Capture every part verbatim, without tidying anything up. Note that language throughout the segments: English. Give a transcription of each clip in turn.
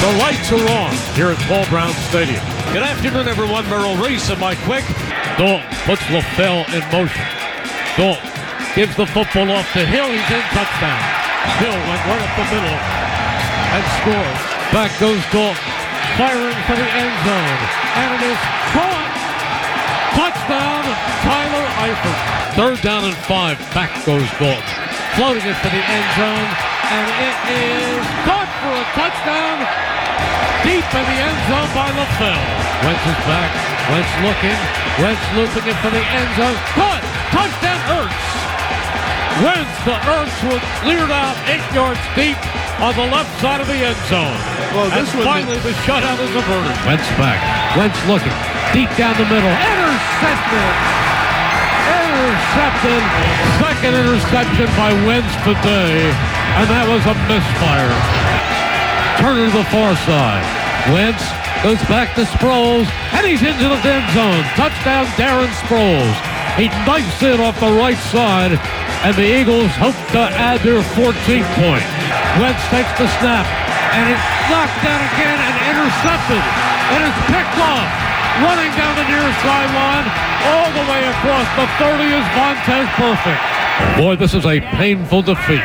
The lights are on here at Paul Brown Stadium. Good afternoon, everyone. Merrill Reese and Mike Quick. Dalton puts LaFell in motion. Dalton gives the football off to Hill. He's in, touchdown. Hill went right up the middle and scores. Back goes Dalton, firing for the end zone. And it is caught. Touchdown, Tyler Eifert. Third down and five. Back goes Dalton. Floating it to the end zone. And it is caught for a touchdown. Deep in the end zone by LaFell. Wentz is back. Wentz looking. Wentz looping it for the end zone. Caught. Touchdown, Ertz. Wentz to Ertz was cleared out eight yards deep on the left side of the end zone. Well, this and finally be... the shutout is averted. Wentz back. Wentz looking. Deep down the middle. Intercepted. Intercepted. Second interception by Wentz today. And that was a misfire. Turner to the far side. Wentz goes back to Sproles, and he's into the end zone. Touchdown, Darren Sproles. He knifes it off the right side, and the Eagles hope to add their fourteenth point. Wentz takes the snap, and it's knocked down again and intercepted. And it's picked off. Running down the near sideline, all the way across the thirty is Vontaze Burfict. Boy, this is a painful defeat.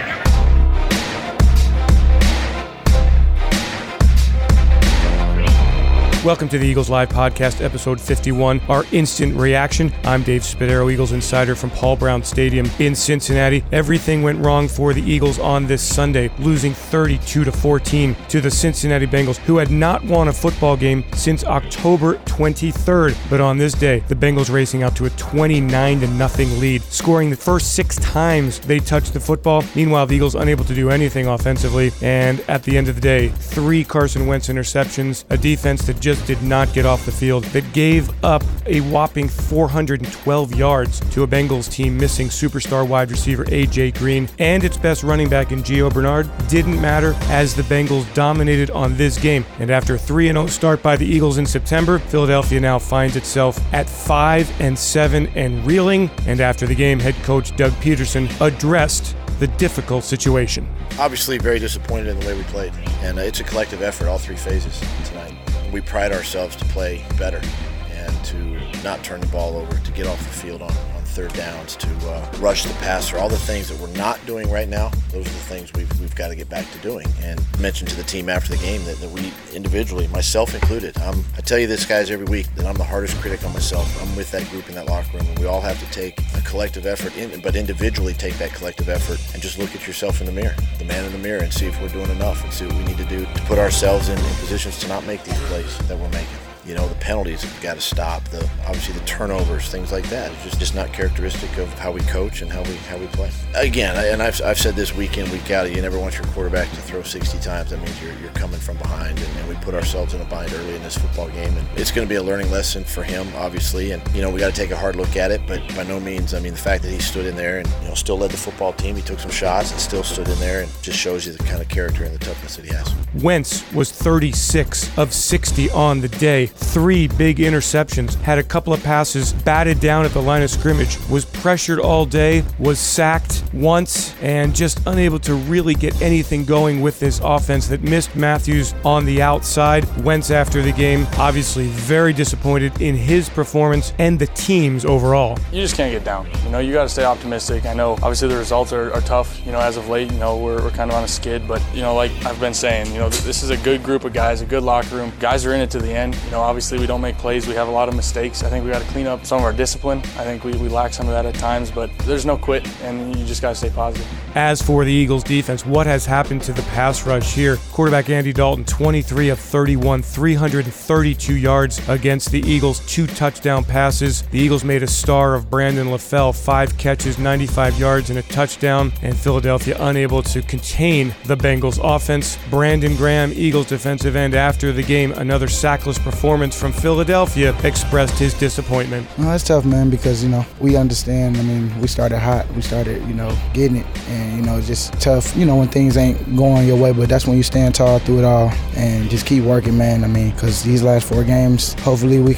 Welcome to the Eagles Live Podcast, episode fifty-one, our instant reaction. I'm Dave Spadaro, Eagles insider from Paul Brown Stadium in Cincinnati. Everything went wrong for the Eagles on this Sunday, losing thirty-two to fourteen to the Cincinnati Bengals, who had not won a football game since October twenty-third. But on this day, the Bengals racing out to a twenty-nine to nothing lead, scoring the first six times they touched the football. Meanwhile, the Eagles unable to do anything offensively, and at the end of the day, three Carson Wentz interceptions, a defense that just did not get off the field, that gave up a whopping four hundred twelve yards to a Bengals team missing superstar wide receiver A J Green and its best running back in Gio Bernard. Didn't matter as the Bengals dominated on this game. And after a three and oh start by the Eagles in September, Philadelphia now finds itself at five and seven and reeling. And after the game, head coach Doug Peterson addressed the difficult situation. Obviously very disappointed in the way we played, and uh, it's a collective effort, all three phases tonight. We pride ourselves to play better and to not turn the ball over, to get off the field on, on third downs, to uh, rush the passer, all the things that we're not doing right now. Those are the things we've, we've got to get back to doing. And mentioned to the team after the game that, that we individually, myself included, I'm, I tell you this, guys, every week, that I'm the hardest critic on myself. I'm with that group in that locker room, and we all have to take a collective effort, in, but individually take that collective effort and just look at yourself in the mirror, the man in the mirror, and see if we're doing enough and see what we need to do to put ourselves in, in positions to not make these plays that we're making. You know, the penalties have got to stop. The obviously the turnovers, things like that. It's just, just not characteristic of how we coach and how we how we play. Again, and I've I've said this week in, week out, you never want your quarterback to throw sixty times. That means you're you're coming from behind, and, and we put ourselves in a bind early in this football game. And it's going to be a learning lesson for him, obviously. And you know, we got to take a hard look at it. But by no means, I mean, the fact that he stood in there and you know still led the football team. He took some shots and still stood in there, and just shows you the kind of character and the toughness that he has. Wentz was thirty-six of sixty on the day. Three big interceptions, had a couple of passes batted down at the line of scrimmage, was pressured all day, was sacked once, and just unable to really get anything going with this offense that missed Matthews on the outside. Wentz after the game, obviously very disappointed in his performance and the team's overall. You just can't get down. You know, you got to stay optimistic. I know obviously the results are, are tough, you know, as of late, you know, we're, we're kind of on a skid, but, you know, like I've been saying, you know, this is a good group of guys, a good locker room. Guys are in it to the end. You know, obviously we don't make plays. We have a lot of mistakes. I think we got to clean up some of our discipline. I think we, we lack some of that at times, but there's no quit, and you just got to stay positive. As for the Eagles defense, what has happened to the pass rush here? Quarterback Andy Dalton, twenty-three of thirty-one, three hundred thirty-two yards against the Eagles, two touchdown passes. The Eagles made a star of Brandon LaFell, five catches, ninety-five yards, and a touchdown, and Philadelphia unable to contain the Bengals offense. Brandon Graham, Eagles defensive end, after the game, another sackless performance from Philadelphia, expressed his disappointment. Well, it's tough, man, because, you know, we understand. I mean, we started hot. We started, you know, getting it. And, you know, it's just tough, you know, when things ain't going your way. But that's when you stand tall through it all and just keep working, man. I mean, because these last four games, hopefully we can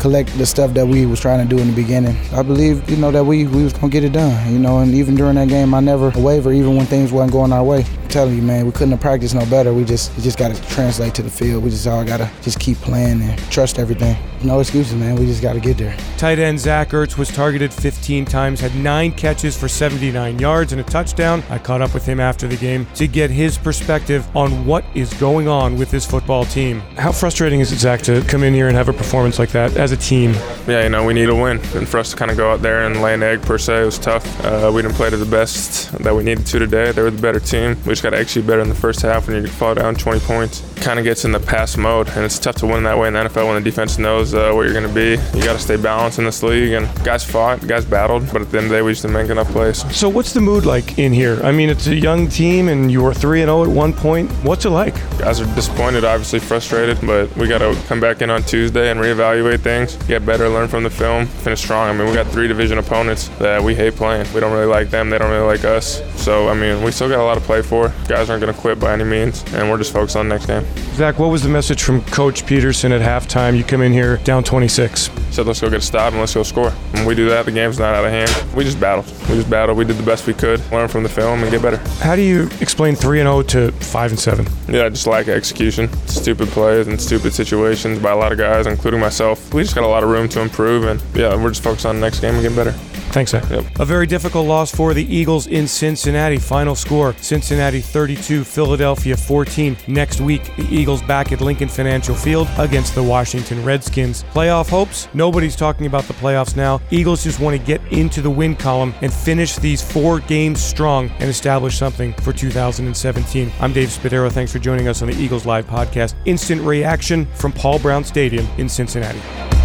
collect the stuff that we was trying to do in the beginning. I believe, you know, that we, we was going to get it done, you know, and even during that game, I never wavered, even when things wasn't going our way. I'm telling you, man, we couldn't have practiced no better. We just we just got to translate to the field. We just all got to just keep playing and trust everything. No excuses, man. We just got to get there. Tight end Zach Ertz was targeted fifteen times, had nine catches for seventy-nine yards and a touchdown. I caught up with him after the game to get his perspective on what is going on with this football team. How frustrating is it, Zach, to come in here and have a performance like that as a team? Yeah, you know, we need a win. And for us to kind of go out there and lay an egg, per se, it was tough. Uh, we didn't play to the best that we needed to today. They were the better team. We just got to execute better in the first half when you fall down twenty points. Kind of gets in the pass mode, and it's tough to win that way in the N F L when the defense knows uh, what you're going to be. You got to stay balanced in this league, and guys fought, guys battled, but at the end of the day, we just didn't make enough plays. So what's the mood like in here? I mean, it's a young team, and you were three and oh at one point. What's it like? Guys are disappointed, obviously frustrated, but we got to come back in on Tuesday and reevaluate things, get better, learn from the film, finish strong. I mean, we got three division opponents that we hate playing. We don't really like them. They don't really like us. So, I mean, we still got a lot to play for. Guys aren't going to quit by any means, and we're just focused on the next game. Zach, what was the message from Coach Peterson at halftime? You come in here down twenty-six. He said, let's go get a stop and let's go score. When we do that, the game's not out of hand. We just battled. We just battled. We did the best we could, learn from the film, and get better. How do you explain three and oh to five and seven? Yeah, just lack of execution. Stupid plays and stupid situations by a lot of guys, including myself. We just got a lot of room to improve, and yeah, we're just focused on the next game and getting better. Thanks, Zach. Yep. A very difficult loss for the Eagles in Cincinnati. Final score, Cincinnati thirty-two, Philadelphia fourteen. Next week, the Eagles back at Lincoln Financial Field against the Washington Redskins. Playoff hopes? Nobody's talking about the playoffs now. Eagles just want to get into the win column and finish these four games strong and establish something for two thousand seventeen. I'm Dave Spadaro. Thanks for joining us on the Eagles Live podcast. Instant reaction from Paul Brown Stadium in Cincinnati.